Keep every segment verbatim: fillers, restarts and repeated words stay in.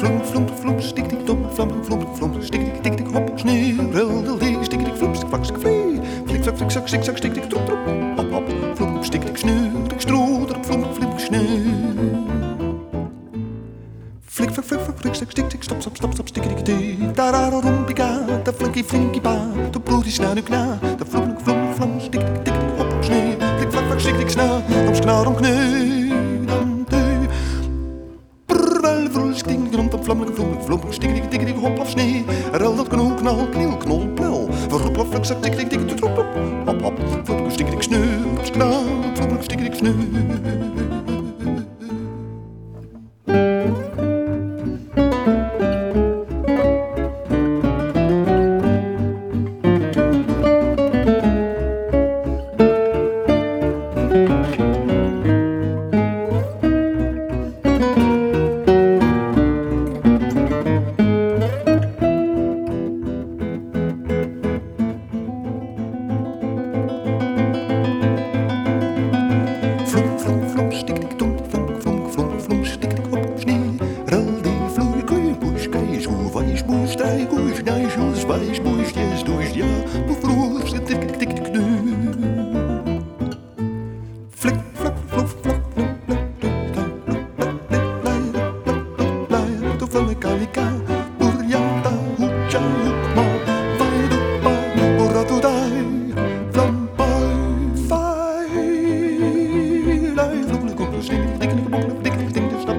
Flum, flum, flum, stik, dik, dom, flam, flum, flum, stik, dik, dik, dik, hop, sneeuw, rel, dik, stik, dik, flum, stik, vlak, stik, vlie. Flik, vlak, flik, zak, stik, zak, stik, dik, troep, troep, hop, hop, flum, stik, dik, sneeuw, dik, stroe, drop, flum, flip, sneeuw. Flik, flik, flik, flik, flik, stik, stik, dik, stop, stop, stop, stop, stik, dik, dik, daar, daar, rom, pika, da, flinkie, flinkie, pa, de bloed is na, nu, kna, da, flum, flum, flam, stik, dik, dik, hop, sneeuw, flik, vlak, vlak, stik, dik, sna, dom, skna, dom, knee, dan, te. Sting, grond, vlammen, vloem, vloem, stik, dik, dik, dik, hop, of snee. Rel, dat knol, knal, kniel, knol, plel. Verroep, of fluk, zak, dik, dik, dik, troep, op, hop, hop, vloem, stik, dik, sneu, sknaal, vloem, stik, dik, sneu.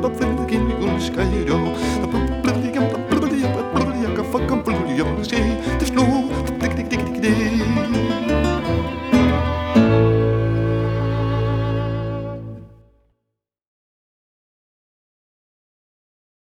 Fuck, I'm